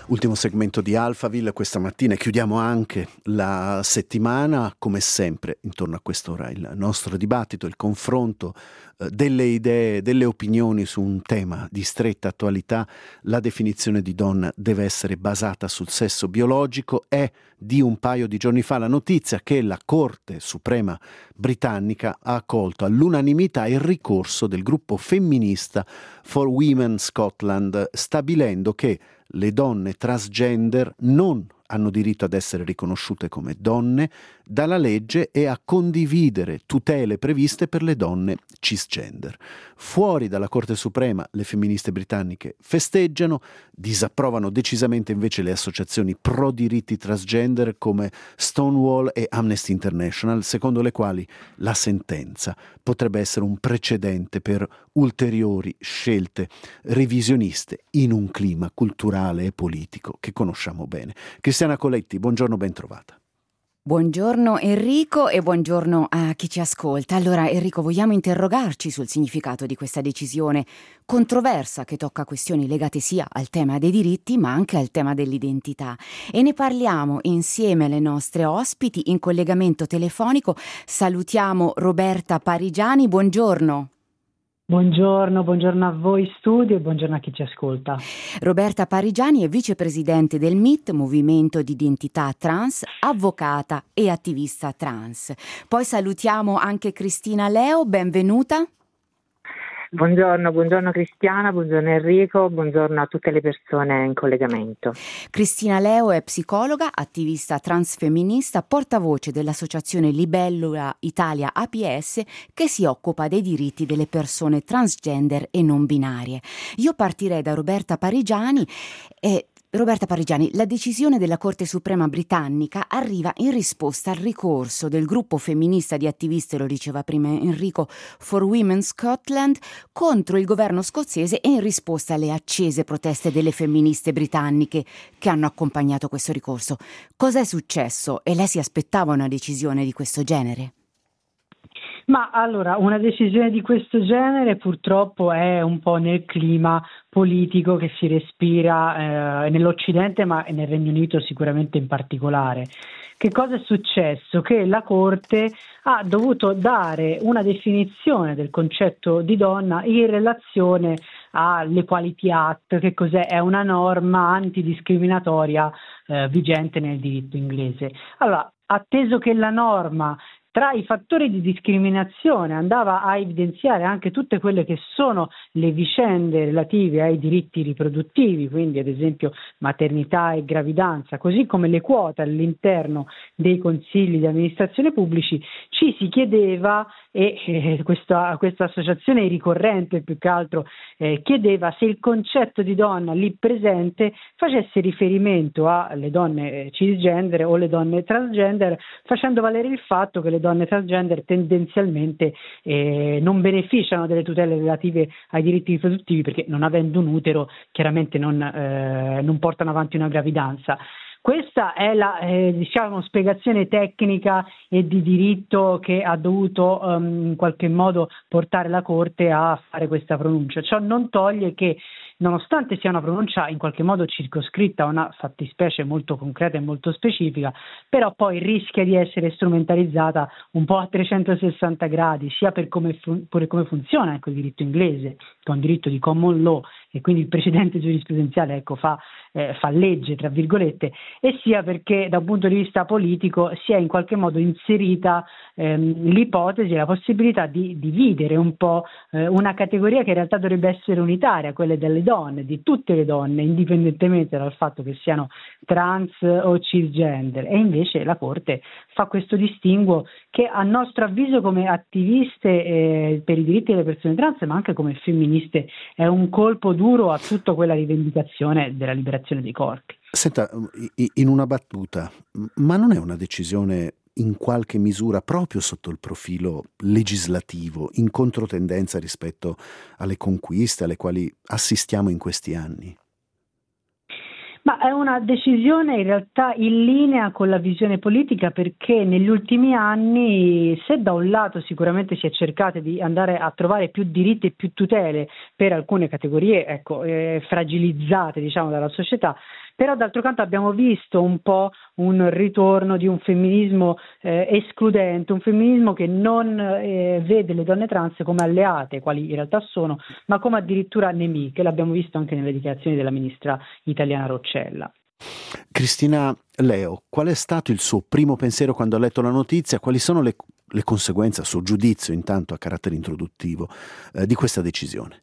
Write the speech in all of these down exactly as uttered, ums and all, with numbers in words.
Ultimo segmento di Alphaville questa mattina e chiudiamo anche la settimana, come sempre, intorno a quest'ora il nostro dibattito, il confronto eh, delle idee, delle opinioni su un tema di stretta attualità. La definizione di donna deve essere basata sul sesso biologico. È di un paio di giorni fa la notizia che la Corte Suprema britannica ha accolto all'unanimità il ricorso del gruppo femminista For Women Scotland, stabilendo che le donne transgender non hanno diritto ad essere riconosciute come donne dalla legge e a condividere tutele previste per le donne cisgender. Fuori dalla Corte Suprema le femministe britanniche festeggiano, disapprovano decisamente invece le associazioni pro diritti transgender come Stonewall e Amnesty International, secondo le quali la sentenza potrebbe essere un precedente per ulteriori scelte revisioniste in un clima culturale e politico che conosciamo bene. Cristiana Coletti, buongiorno, ben trovata. Buongiorno Enrico e buongiorno a chi ci ascolta. Allora Enrico, vogliamo interrogarci sul significato di questa decisione controversa che tocca questioni legate sia al tema dei diritti ma anche al tema dell'identità, e ne parliamo insieme alle nostre ospiti in collegamento telefonico. Salutiamo Roberta Parigiani, buongiorno. Buongiorno, buongiorno a voi studio e buongiorno a chi ci ascolta. Roberta Parigiani è vicepresidente del M I T, Movimento di Identità Trans, avvocata e attivista trans. Poi salutiamo anche Cristina Leo, benvenuta. Buongiorno, buongiorno Cristiana, buongiorno Enrico, buongiorno a tutte le persone in collegamento. Cristina Leo è psicologa, attivista transfemminista, portavoce dell'associazione Libellula Italia A P S che si occupa dei diritti delle persone transgender e non binarie. Io partirei da Roberta Parigiani e Roberta Parigiani, la decisione della Corte Suprema britannica arriva in risposta al ricorso del gruppo femminista di attiviste, lo diceva prima Enrico, For Women Scotland, contro il governo scozzese e in risposta alle accese proteste delle femministe britanniche che hanno accompagnato questo ricorso. Cos'è successo e lei si aspettava una decisione di questo genere? Ma allora, una decisione di questo genere purtroppo è un po' nel clima politico che si respira eh, nell'Occidente, ma nel Regno Unito sicuramente in particolare. Che cosa è successo? Che la Corte ha dovuto dare una definizione del concetto di donna in relazione all'Equality Act, che cos'è? È una norma antidiscriminatoria eh, vigente nel diritto inglese. Allora, atteso che la norma tra i fattori di discriminazione andava a evidenziare anche tutte quelle che sono le vicende relative ai diritti riproduttivi, quindi ad esempio maternità e gravidanza, così come le quote all'interno dei consigli di amministrazione pubblici, ci si chiedeva, e eh, questa, questa associazione ricorrente più che altro eh, chiedeva se il concetto di donna lì presente facesse riferimento alle donne eh, cisgender o le donne transgender, facendo valere il fatto che le donne transgender tendenzialmente eh, non beneficiano delle tutele relative ai diritti riproduttivi perché, non avendo un utero, chiaramente non, eh, non portano avanti una gravidanza. Questa è la eh, diciamo spiegazione tecnica e di diritto che ha dovuto um, in qualche modo portare la Corte a fare questa pronuncia. Ciò non toglie che, nonostante sia una pronuncia in qualche modo circoscritta a una fattispecie molto concreta e molto specifica, però poi rischia di essere strumentalizzata un po' a trecentosessanta gradi, sia per come, fun- per come funziona ecco, il diritto inglese, che è un diritto di common law e quindi il precedente giurisprudenziale ecco, fa, eh, fa legge, tra virgolette, e sia perché da un punto di vista politico si è in qualche modo inserita ehm, l'ipotesi, la possibilità di dividere un po' eh, una categoria che in realtà dovrebbe essere unitaria, quella delle donne, di tutte le donne, indipendentemente dal fatto che siano trans o cisgender, e invece la Corte fa questo distinguo che a nostro avviso come attiviste eh, per i diritti delle persone trans, ma anche come femministe, è un colpo duro a tutta quella rivendicazione della liberazione dei corpi. Senta, in una battuta, ma non è una decisione in qualche misura proprio sotto il profilo legislativo, in controtendenza rispetto alle conquiste alle quali assistiamo in questi anni? Ma Ma è una decisione in realtà in linea con la visione politica, perché negli ultimi anni, se da un lato sicuramente si è cercato di andare a trovare più diritti e più tutele per alcune categorie, ecco, eh, fragilizzate, diciamo, dalla società, però d'altro canto abbiamo visto un po' un ritorno di un femminismo eh, escludente, un femminismo che non eh, vede le donne trans come alleate, quali in realtà sono, ma come addirittura nemiche. L'abbiamo visto anche nelle dichiarazioni della ministra italiana Roccella. Cristina Leo, qual è stato il suo primo pensiero quando ha letto la notizia? Quali sono le, le conseguenze, a suo giudizio, intanto a carattere introduttivo, eh, di questa decisione?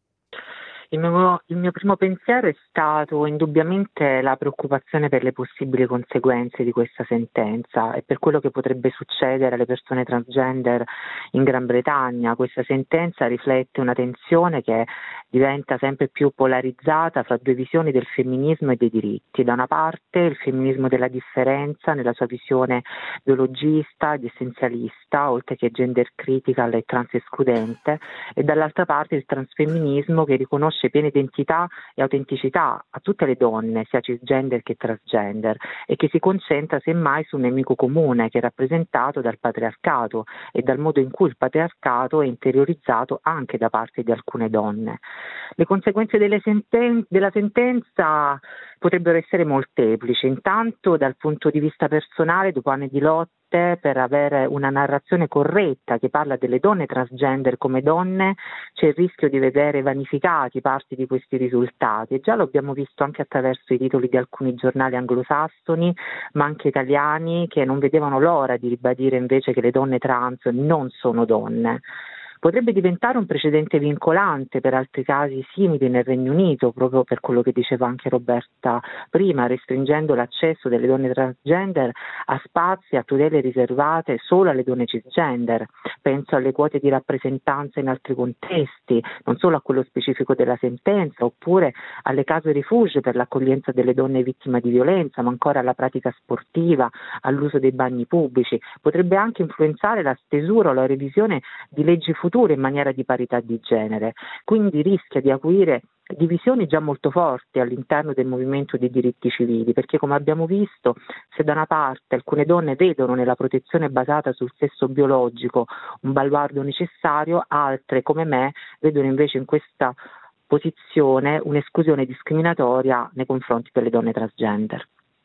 Il mio, il mio primo pensiero è stato indubbiamente la preoccupazione per le possibili conseguenze di questa sentenza e per quello che potrebbe succedere alle persone transgender in Gran Bretagna. Questa sentenza riflette una tensione che diventa sempre più polarizzata fra due visioni del femminismo e dei diritti. Da una parte il femminismo della differenza nella sua visione biologista ed essenzialista, oltre che gender critical e trans escludente, e dall'altra parte il transfemminismo che riconosce piena identità e autenticità a tutte le donne, sia cisgender che transgender, e che si concentra semmai su un nemico comune che è rappresentato dal patriarcato e dal modo in cui il patriarcato è interiorizzato anche da parte di alcune donne. Le conseguenze delle senten- della sentenza potrebbero essere molteplici. Intanto, dal punto di vista personale, dopo anni di lotte per avere una narrazione corretta che parla delle donne transgender come donne, c'è il rischio di vedere vanificati parti di questi risultati, e già lo abbiamo visto anche attraverso i titoli di alcuni giornali anglosassoni ma anche italiani, che non vedevano l'ora di ribadire invece che le donne trans non sono donne. Potrebbe diventare un precedente vincolante per altri casi simili nel Regno Unito, proprio per quello che diceva anche Roberta prima, restringendo l'accesso delle donne transgender a spazi, a tutele riservate solo alle donne cisgender. Penso alle quote di rappresentanza in altri contesti, non solo a quello specifico della sentenza, oppure alle case rifugio per l'accoglienza delle donne vittime di violenza, ma ancora alla pratica sportiva, all'uso dei bagni pubblici. Potrebbe anche influenzare la stesura o la revisione di leggi future in maniera di parità di genere, quindi rischia di acuire divisioni già molto forti all'interno del movimento dei diritti civili, perché come abbiamo visto, se da una parte alcune donne vedono nella protezione basata sul sesso biologico un baluardo necessario, altre come me vedono invece in questa posizione un'esclusione discriminatoria nei confronti delle donne transgender.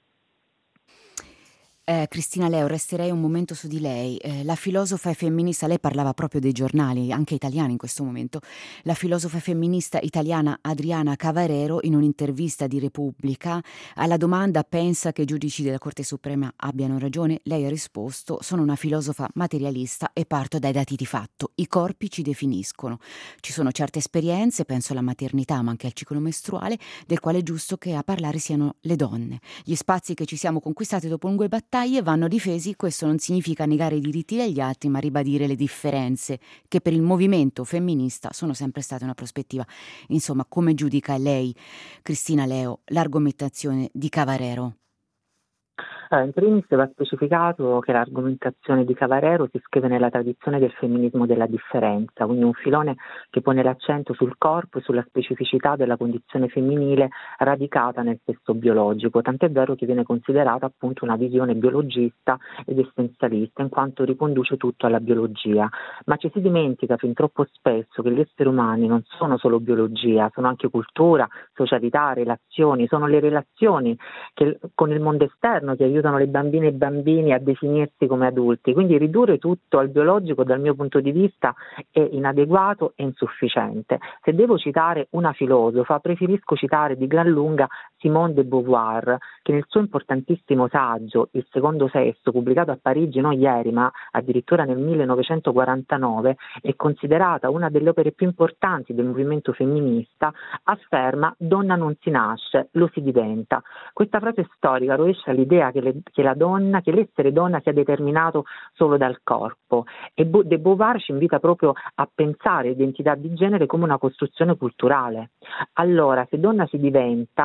Eh, Cristina Leo, resterei un momento su di lei. Eh, la filosofa e femminista, lei parlava proprio dei giornali, anche italiani in questo momento, la filosofa e femminista italiana Adriana Cavarero, in un'intervista di Repubblica, alla domanda pensa che i giudici della Corte Suprema abbiano ragione, lei ha risposto: sono una filosofa materialista e parto dai dati di fatto. I corpi ci definiscono. Ci sono certe esperienze, penso alla maternità ma anche al ciclo mestruale, del quale è giusto che a parlare siano le donne. Gli spazi che ci siamo conquistati dopo lunghe battaglie vanno difesi. Questo non significa negare i diritti degli altri, ma ribadire le differenze che per il movimento femminista sono sempre state una prospettiva. Insomma, come giudica lei, Cristina Leo, l'argomentazione di Cavarero? In primis va specificato che l'argomentazione di Cavarero si iscrive nella tradizione del femminismo della differenza, quindi un filone che pone l'accento sul corpo e sulla specificità della condizione femminile radicata nel sesso biologico, tant'è vero che viene considerata appunto una visione biologista ed essenzialista, in quanto riconduce tutto alla biologia. Ma ci si dimentica fin troppo spesso che gli esseri umani non sono solo biologia, sono anche cultura, socialità, relazioni, sono le relazioni che, con il mondo esterno, che aiutano le bambine e i bambini a definirsi come adulti. Quindi ridurre tutto al biologico, dal mio punto di vista, è inadeguato e insufficiente. Se devo citare una filosofa, preferisco citare di gran lunga Simone de Beauvoir, che nel suo importantissimo saggio Il secondo sesso, pubblicato a Parigi non ieri ma addirittura nel millenovecentoquarantanove, è considerata una delle opere più importanti del movimento femminista, afferma: donna non si nasce, lo si diventa. Questa frase storica rovescia l'idea che, le, che la donna, che l'essere donna sia determinato solo dal corpo, e De Beauvoir ci invita proprio a pensare l'identità di genere come una costruzione culturale. Allora, se donna si diventa, la domanda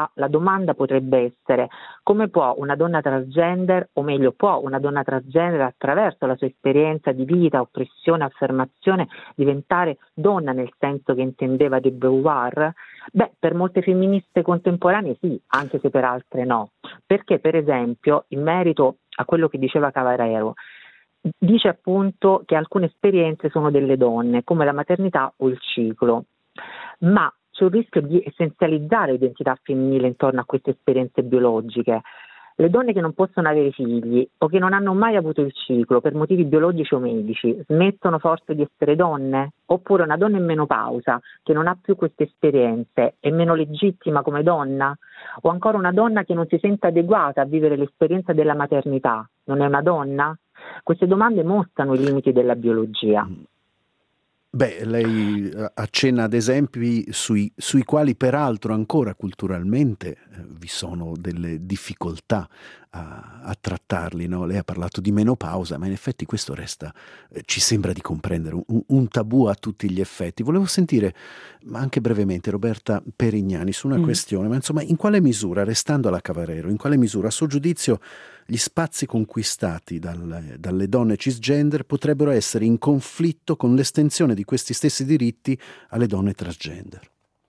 domanda potrebbe essere: come può una donna transgender, o meglio può una donna transgender attraverso la sua esperienza di vita, oppressione, affermazione diventare donna nel senso che intendeva de Beauvoir? Beh, per molte femministe contemporanee sì, anche se per altre no, perché per esempio in merito a quello che diceva Cavarero, dice appunto che alcune esperienze sono delle donne, come la maternità o il ciclo, ma c'è un rischio di essenzializzare l'identità femminile intorno a queste esperienze biologiche. Le donne che non possono avere figli o che non hanno mai avuto il ciclo per motivi biologici o medici smettono forse di essere donne? Oppure una donna in menopausa che non ha più queste esperienze è meno legittima come donna? O ancora una donna che non si sente adeguata a vivere l'esperienza della maternità non è una donna? Queste domande mostrano i limiti della biologia. Beh, lei accenna ad esempi sui, sui quali peraltro ancora culturalmente eh, vi sono delle difficoltà a, a trattarli, no? Lei ha parlato di menopausa, ma in effetti questo resta, eh, ci sembra di comprendere, un, un tabù a tutti gli effetti. Volevo sentire, ma anche brevemente, Roberta Perignani su una mm. questione, ma insomma, in quale misura, restando alla Cavarero, in quale misura, a suo giudizio, gli spazi conquistati dal, dalle donne cisgender potrebbero essere in conflitto con l'estensione di questi stessi diritti alle donne transgender?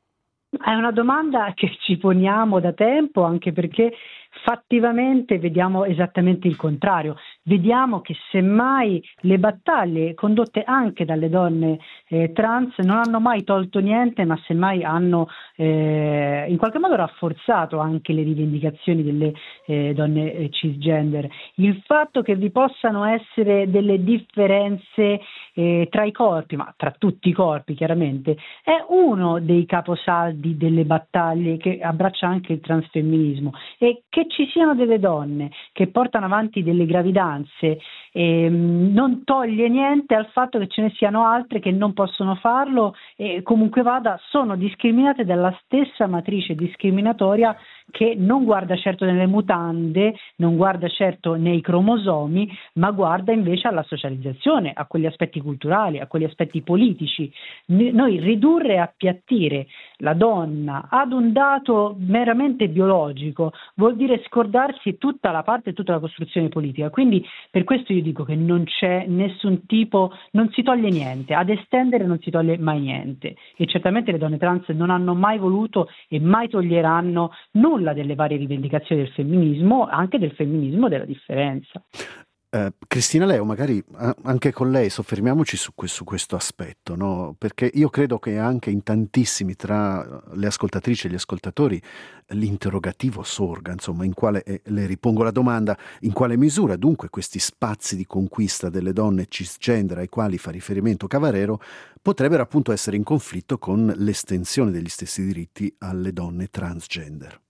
È una domanda che ci poniamo da tempo, anche perché fattivamente vediamo esattamente il contrario. Vediamo che semmai le battaglie condotte anche dalle donne eh, trans non hanno mai tolto niente, ma semmai hanno eh, in qualche modo rafforzato anche le rivendicazioni delle eh, donne eh, cisgender. Il fatto che vi possano essere delle differenze eh, tra i corpi, ma tra tutti i corpi chiaramente, è uno dei caposaldi delle battaglie che abbraccia anche il transfemminismo, e che ci siano delle donne che portano avanti delle gravidanze ehm, non toglie niente al fatto che ce ne siano altre che non possono farlo, e comunque vada sono discriminate dalla stessa matrice discriminatoria che non guarda certo nelle mutande, non guarda certo nei cromosomi, ma guarda invece alla socializzazione, a quegli aspetti culturali, a quegli aspetti politici. Noi ridurre e appiattire la donna ad un dato meramente biologico vuol dire scordarsi tutta la parte, tutta la costruzione politica. Quindi per questo io dico che non c'è nessun tipo, non si toglie niente, ad estendere non si toglie mai niente, e certamente le donne trans non hanno mai voluto e mai toglieranno nulla delle varie rivendicazioni del femminismo, anche del femminismo della differenza. Eh, Cristina Leo, magari anche con lei soffermiamoci su, su questo aspetto, no? Perché io credo che anche in tantissimi tra le ascoltatrici e gli ascoltatori l'interrogativo sorga, insomma, in quale, eh, le ripongo la domanda, in quale misura dunque questi spazi di conquista delle donne cisgender ai quali fa riferimento Cavarero potrebbero appunto essere in conflitto con l'estensione degli stessi diritti alle donne transgender.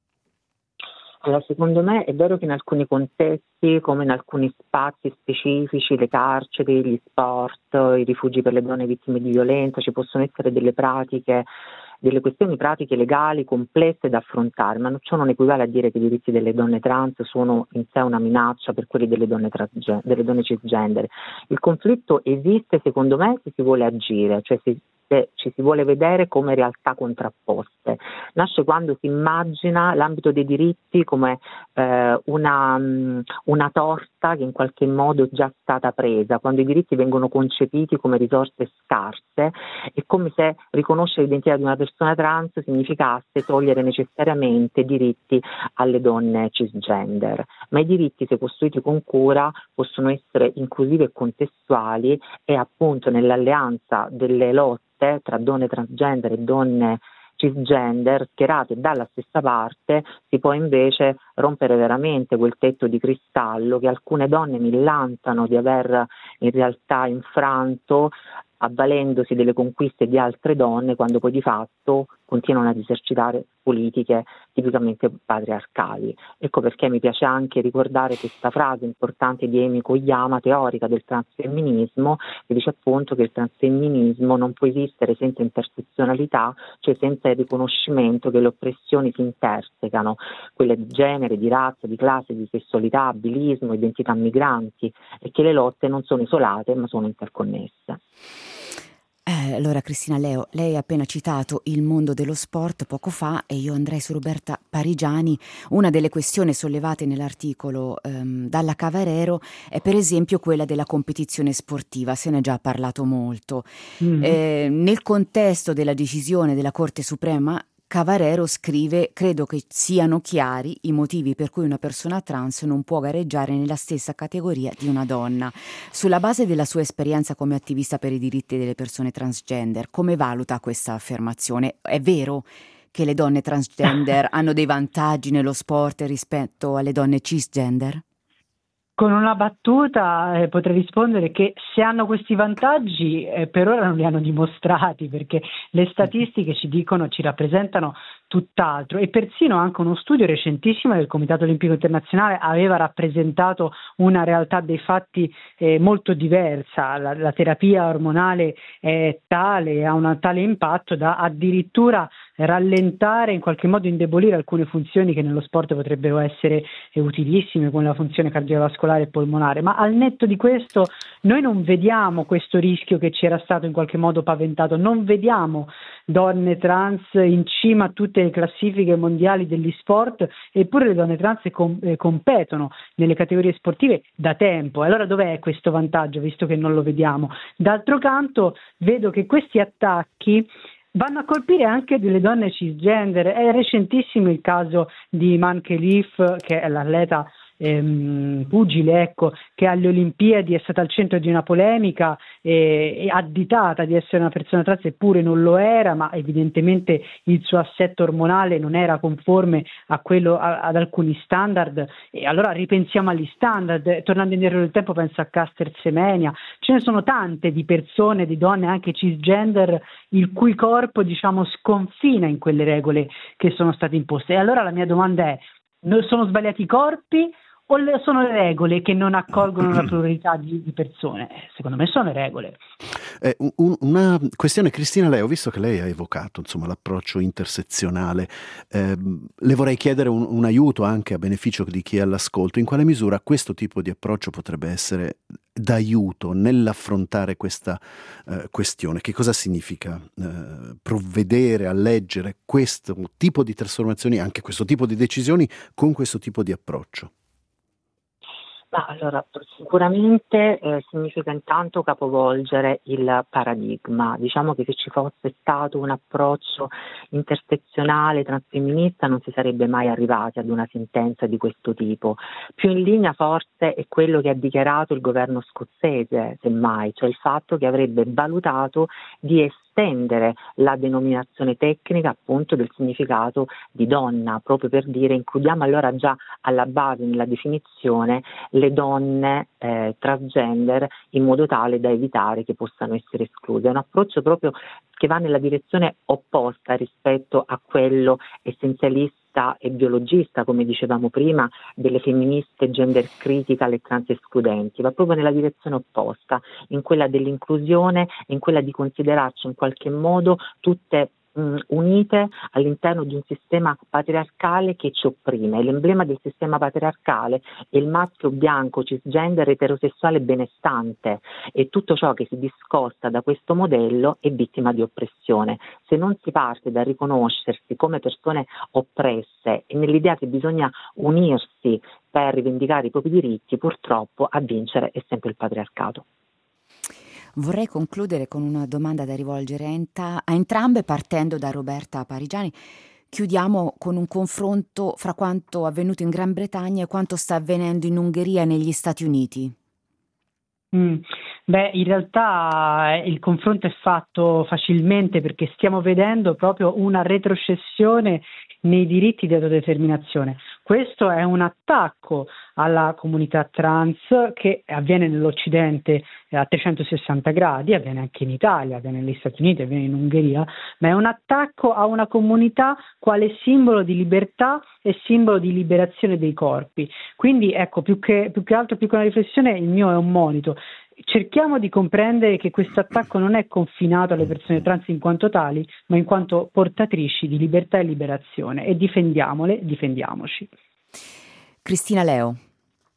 Allora, secondo me è vero che in alcuni contesti, come in alcuni spazi specifici, le carceri, gli sport, i rifugi per le donne vittime di violenza, ci possono essere delle pratiche, delle questioni pratiche legali complesse da affrontare, ma ciò non equivale a dire che i diritti delle donne trans sono in sé una minaccia per quelli delle donne, transgen- delle donne cisgender. Il conflitto esiste, secondo me, se si vuole agire, cioè se se ci si vuole vedere come realtà contrapposte. Nasce quando si immagina l'ambito dei diritti come eh, una, una torta che in qualche modo è già stata presa, quando i diritti vengono concepiti come risorse scarse, è come se riconoscere l'identità di una persona trans significasse togliere necessariamente diritti alle donne cisgender. Ma i diritti, se costruiti con cura, possono essere inclusivi e contestuali, e appunto nell'alleanza delle lotte tra donne transgender e donne cisgender schierate dalla stessa parte si può invece rompere veramente quel tetto di cristallo che alcune donne millantano di aver in realtà infranto, avvalendosi delle conquiste di altre donne, quando poi di fatto continuano ad esercitare politiche tipicamente patriarcali. Ecco perché mi piace anche ricordare questa frase importante di Amy Koyama, teorica del transfemminismo, che dice appunto che il transfemminismo non può esistere senza intersezionalità, cioè senza il riconoscimento che le oppressioni si intersecano, quelle di genere, di razza, di classe, di sessualità, abilismo, identità migranti, e che le lotte non sono isolate ma sono interconnesse. Eh, allora Cristina Leo, lei ha appena citato il mondo dello sport poco fa e io andrei su Roberta Parigiani. Una delle questioni sollevate nell'articolo ehm, dalla Cavarero è per esempio quella della competizione sportiva, se ne è già parlato molto. Mm. Eh, nel contesto della decisione della Corte Suprema, Cavarero scrive: credo che siano chiari i motivi per cui una persona trans non può gareggiare nella stessa categoria di una donna. Sulla base della sua esperienza come attivista per i diritti delle persone transgender, come valuta questa affermazione? È vero che le donne transgender hanno dei vantaggi nello sport rispetto alle donne cisgender? Con una battuta eh, potrei rispondere che se hanno questi vantaggi eh, per ora non li hanno dimostrati, perché le statistiche ci dicono, ci rappresentano tutt'altro, e persino anche uno studio recentissimo del Comitato Olimpico Internazionale aveva rappresentato una realtà dei fatti eh, molto diversa. La, la terapia ormonale è tale, ha un tale impatto da addirittura rallentare, in qualche modo indebolire alcune funzioni che nello sport potrebbero essere eh, utilissime, come la funzione cardiovascolare e polmonare. Ma al netto di questo noi non vediamo questo rischio che ci era stato in qualche modo paventato, non vediamo donne trans in cima a tutte le classifiche mondiali degli sport, eppure le donne trans com- eh, competono nelle categorie sportive da tempo. Allora dov'è questo vantaggio, visto che non lo vediamo? D'altro canto vedo che questi attacchi vanno a colpire anche delle donne cisgender. È recentissimo il caso di Iman Khelif, che è l'atleta ehm, pugile, ecco, che alle Olimpiadi è stata al centro di una polemica e, e additata di essere una persona trans, eppure non lo era, ma evidentemente il suo assetto ormonale non era conforme a quello a, ad alcuni standard. E allora ripensiamo agli standard. Tornando indietro nel tempo, penso a Caster Semenya. Ce ne sono tante di persone, di donne anche cisgender, il cui corpo, diciamo, sconfina in quelle regole che sono state imposte. E allora la mia domanda è: sono sbagliati i corpi o le, sono le regole che non accolgono una pluralità di, di persone? Secondo me sono le regole. Eh, un, una questione, Cristina Leo, visto che lei ha evocato insomma l'approccio intersezionale, eh, le vorrei chiedere un, un aiuto anche a beneficio di chi è all'ascolto. In quale misura questo tipo di approccio potrebbe essere d'aiuto nell'affrontare questa eh, questione? Che cosa significa eh, provvedere a leggere questo tipo di trasformazioni, anche questo tipo di decisioni, con questo tipo di approccio? Ma allora, sicuramente eh, significa intanto capovolgere il paradigma. Diciamo che se ci fosse stato un approccio intersezionale, transfemminista, non si sarebbe mai arrivati ad una sentenza di questo tipo. Più in linea forse è quello che ha dichiarato il governo scozzese, semmai, cioè il fatto che avrebbe valutato di estendere la denominazione tecnica appunto del significato di donna, proprio per dire includiamo allora già alla base nella definizione le donne eh, transgender, in modo tale da evitare che possano essere escluse. È un approccio proprio che va nella direzione opposta rispetto a quello essenzialista e biologista, come dicevamo prima, delle femministe gender critical e trans escludenti. Va proprio nella direzione opposta, in quella dell'inclusione, in quella di considerarci in qualche modo tutte mh, unite all'interno di un sistema patriarcale che ci opprime. L'emblema del sistema patriarcale è il maschio bianco, cisgender, eterosessuale benestante, e tutto ciò che si discosta da questo modello è vittima di oppressione. Se non si parte da riconoscersi come persone oppresse e nell'idea che bisogna unirsi per rivendicare i propri diritti, purtroppo a vincere è sempre il patriarcato. Vorrei concludere con una domanda da rivolgere a, enta- a entrambe, partendo da Roberta Parigiani. Chiudiamo con un confronto fra quanto avvenuto in Gran Bretagna e quanto sta avvenendo in Ungheria e negli Stati Uniti. Mm. Beh, in realtà eh, il confronto è fatto facilmente, perché stiamo vedendo proprio una retrocessione nei diritti di autodeterminazione. Questo è un attacco alla comunità trans che avviene nell'Occidente a trecentosessanta gradi, avviene anche in Italia, avviene negli Stati Uniti, avviene in Ungheria, ma è un attacco a una comunità quale simbolo di libertà e simbolo di liberazione dei corpi. Quindi ecco, più che, più che altro, più che una riflessione, il mio è un monito. Cerchiamo di comprendere che questo attacco non è confinato alle persone trans in quanto tali, ma in quanto portatrici di libertà e liberazione, e difendiamole, difendiamoci. Cristina Leo,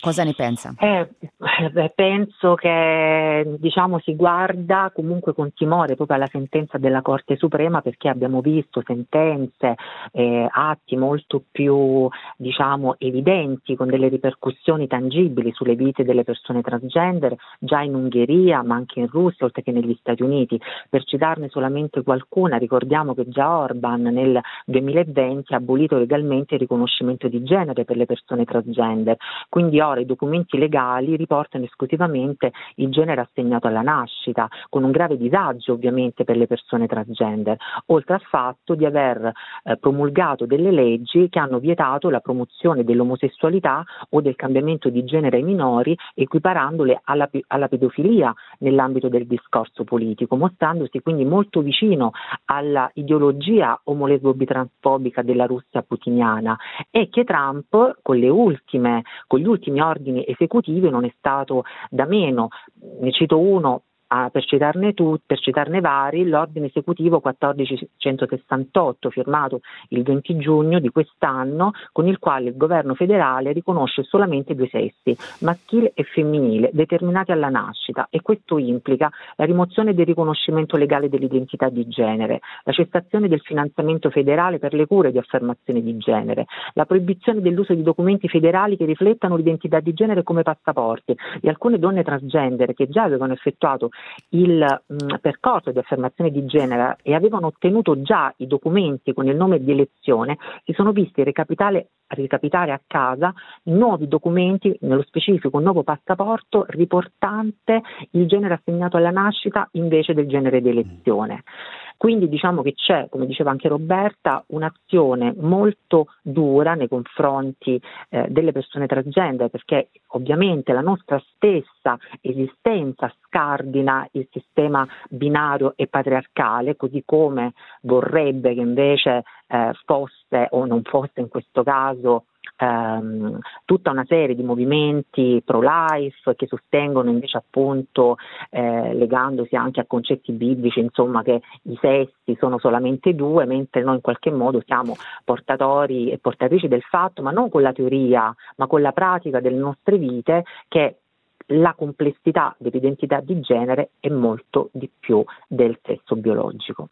Cosa ne pensa? Eh, beh, penso che diciamo si guarda comunque con timore proprio alla sentenza della Corte Suprema, perché abbiamo visto sentenze, eh, atti molto più diciamo evidenti, con delle ripercussioni tangibili sulle vite delle persone transgender già in Ungheria, ma anche in Russia, oltre che negli Stati Uniti. Per citarne solamente qualcuna, ricordiamo che già Orban nel duemilaventi ha abolito legalmente il riconoscimento di genere per le persone transgender, quindi ora i documenti legali riportano esclusivamente il genere assegnato alla nascita, con un grave disagio ovviamente per le persone transgender, oltre al fatto di aver eh, promulgato delle leggi che hanno vietato la promozione dell'omosessualità o del cambiamento di genere ai minori, equiparandole alla, alla pedofilia nell'ambito del discorso politico, mostrandosi quindi molto vicino alla ideologia omolesbo-bitransfobica della Russia putiniana, e che Trump con le ultime, con gli ultimi ordini esecutivi non è stato da meno. Ne cito uno, ah, per citarne tu, per citarne vari, l'ordine esecutivo quattordicicentosessantotto, firmato il venti giugno di quest'anno, con il quale il governo federale riconosce solamente due sessi, maschile e femminile, determinati alla nascita, e questo implica la rimozione del riconoscimento legale dell'identità di genere, la cessazione del finanziamento federale per le cure di affermazione di genere, la proibizione dell'uso di documenti federali che riflettano l'identità di genere come passaporti, e alcune donne transgender che già avevano effettuato il mh, percorso di affermazione di genere e avevano ottenuto già i documenti con il nome di elezione, si sono visti recapitare, recapitare a casa nuovi documenti, nello specifico un nuovo passaporto riportante il genere assegnato alla nascita invece del genere di elezione. Quindi diciamo che c'è, come diceva anche Roberta, un'azione molto dura nei confronti eh, delle persone transgender, perché ovviamente la nostra stessa esistenza scardina il sistema binario e patriarcale, così come vorrebbe che invece eh, fosse o non fosse in questo caso ehm, tutta una serie di movimenti pro-life che sostengono invece appunto eh, legandosi anche a concetti biblici, insomma, che i sessi sono solamente due, mentre noi in qualche modo siamo portatori e portatrici del fatto, ma non con la teoria ma con la pratica delle nostre vite, che la complessità dell'identità di genere è molto di più del sesso biologico.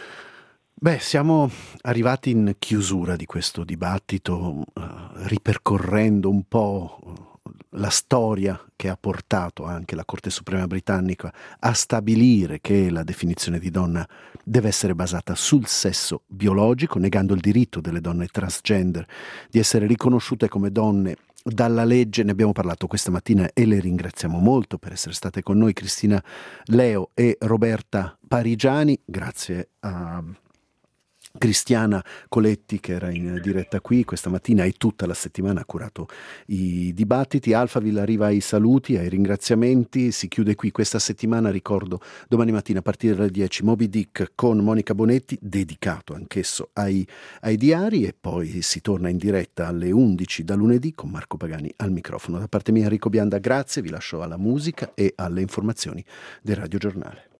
Beh, siamo arrivati in chiusura di questo dibattito, eh, ripercorrendo un po' la storia che ha portato anche la Corte Suprema britannica a stabilire che la definizione di donna deve essere basata sul sesso biologico, negando il diritto delle donne transgender di essere riconosciute come donne dalla legge. Ne abbiamo parlato questa mattina e le ringraziamo molto per essere state con noi, Cristina Leo e Roberta Parigiani. Grazie a Cristiana Coletti, che era in diretta qui questa mattina e tutta la settimana ha curato i dibattiti. Alphaville arriva ai saluti, ai ringraziamenti, si chiude qui questa settimana. Ricordo, domani mattina a partire dalle dieci Moby Dick con Monica Bonetti, dedicato anch'esso ai, ai diari, e poi si torna in diretta alle undici da lunedì con Marco Pagani al microfono. Da parte mia Enrico Bianda, grazie, vi lascio alla musica e alle informazioni del Radio Giornale.